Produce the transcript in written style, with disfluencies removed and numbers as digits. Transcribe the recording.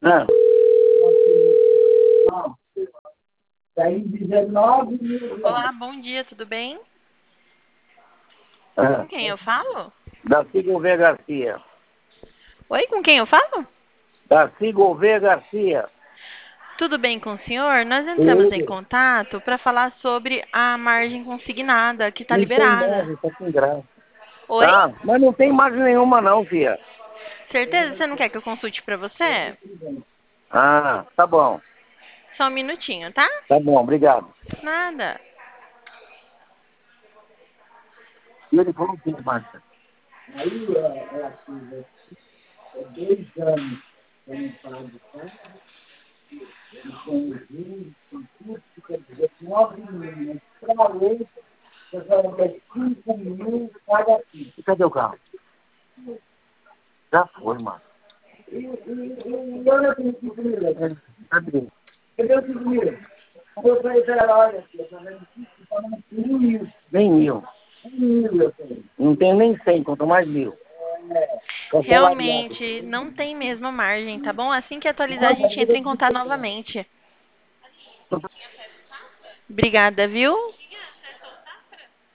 Ah. 19 mil. Olá, bom dia, tudo bem? Ah. Com quem eu falo? Darcy Gouveia Garcia. Oi, com quem eu falo? Darcy Gouveia Garcia. Tudo bem com o senhor? Nós entramos em Tudo. contato para falar sobre a margem consignada que está Não tem liberada. mais, tá com graça. Oi? Tá, mas não tem margem nenhuma não, filha. Certeza? Você não quer que eu consulte para você? Ah, tá bom. Só um minutinho, tá? Tá bom, obrigado. Nada. E ele falou que Márcia. Aí é assim, é 2 anos que eu não pago, tá? E com juros, com tudo, fica 19 mil. Mas pra lei, você vai dar 5 mil cada filho. E cadê o carro? Já foi, mano. E eu tenho 5 mil. Cadê? Cadê os 5 mil? Eu falei, olha, filha, tá vendo? Tá dando 1.000. Nem 1.000. 1.000 eu tenho. Não tenho nem 100, quanto mais 1.000. Salariado. Realmente não tem mesmo margem, tá bom? Assim que atualizar, a gente entra em contato novamente. Obrigada, viu?